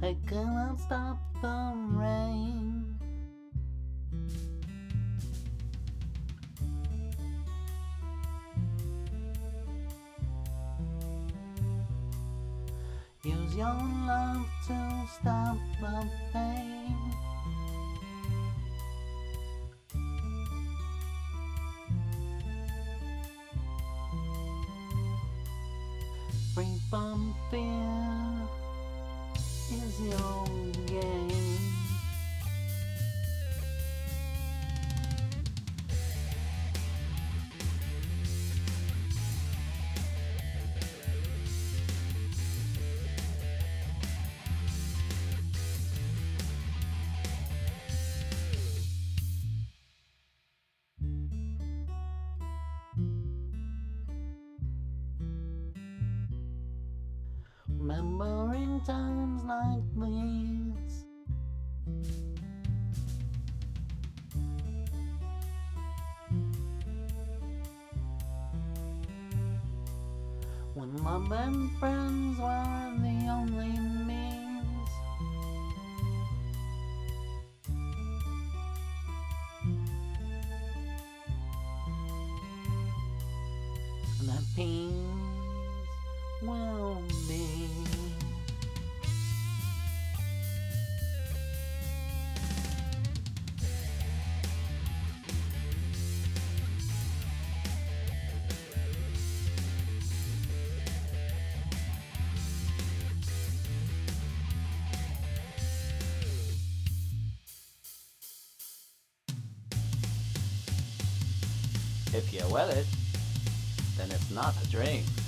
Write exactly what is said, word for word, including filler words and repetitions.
I cannot stop the rain. Use your love to stop the pain. Free from fear is your game. Remembering times like these, when love and friends were the only means. And that peace will be. If you will it, then it's not a dream.